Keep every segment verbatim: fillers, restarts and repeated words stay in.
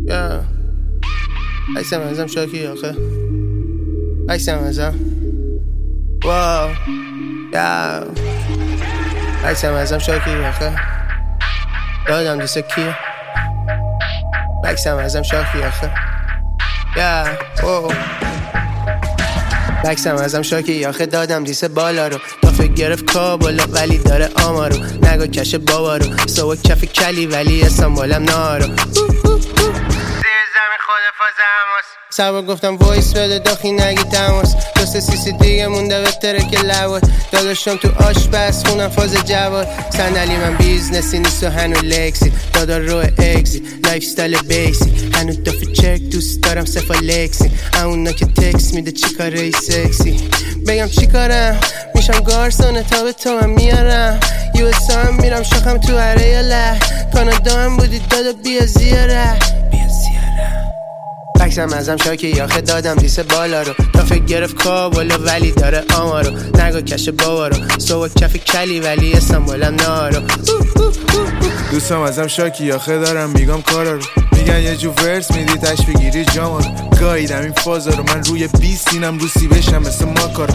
یا عکسم ازم شاکی آخه عکسم ازم واو یا عکسم ازم شاکی آخه دادم دیسه کیه عکسم ازم شاکی آخه یا واو بکسم ازم شاکی آخه دادم دیسه بالا رو دافه گرفت کابلا ولی داره آمارو نگا کش بابا رو سوا کف کلی ولی اسم بالم نارو زیر زمین خود فاز هماس سبا گفتم وایس بده داخی نگی تماس دوست سیسی دیگه مونده به ترک لواد داداشم تو آشپس خونم فاز جواد صندلی من بیزنسی نیست و هنو لکسی دادا رو اگزی لایف ستایل بیسی هنو دافه چرک دوست دارم سفا لکسی اونا که تکس میده چی کاره سکسی بگم چی کارم میشم گارسونه تا به تو هم میارم یو اس هم میرم شاخم تو هره یا له کانادا هم بودی دادا بیا زیاره بیا زیاره بکسم ازم شاکی آخه دادم دیسه بالا رو دافه گرفت کابلا ولی داره آمارو نگا کش بابا رو سوا کف کلی ولی اسم بالم نارو دوستم ازم شاکی آخه دارم میگم کارا رو میگن یه جو ورس میدی تش بگیری جاما رو گاییدم این فازا رو من روی بیست اینم روسی بشم مثل ماکارو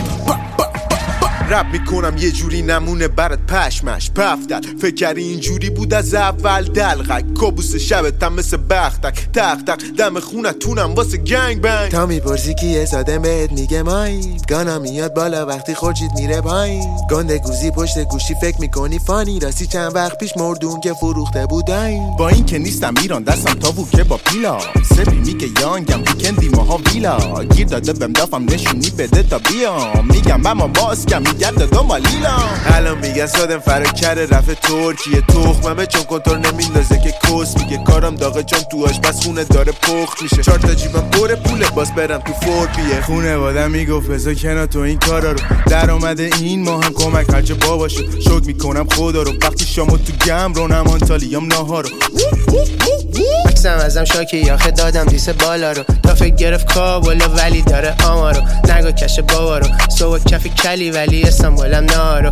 رپ میکنم یه جوری نمونه برات پشمش پفتت فکر کردی اینجوری بود از اول دلغک کابوس شبتم مثل بختک تق تق دم خونتونم واسه گنگ بنگ تا میپرسی کیه ساده بهت میگه مایی گانا میاد بالا وقتی خورشید میره پایین گنده گوزی پشت گوشی فکر میکنی فانی راستی چند وقت پیش مردون که فروخته بودن با این که نیستم ایران دستم تاوو که با پیلا سبی میگه یانگم ویکندی ماها ویلا گیر داده بهم دافم نشونی بده تا بیام میگم اما باز کم گرد دنبال لیلام الان میگن سادم فرا کره رفت ترکیه تخممه چون کنترل نمیندازه که کس میگه کارم داغه چون تو آشپز خونه داره پخت میشه چهار تا جیبم پر پوله باز برم تو فورپیه خونه وادم میگفت بذار کنار تو این کارا رو در اومده این ما هم کمک هرچه بابا شد شک میکنم خدا رو وقتی شما تو گم رو نمان تالیام ناهارو بکسم ازم شاکی آخه دادم دیسه بالا رو دافه گرفت کابلا ولی داره آمارو نگا کش بابا رو سوا کف کلی ولی اسم بالم نارو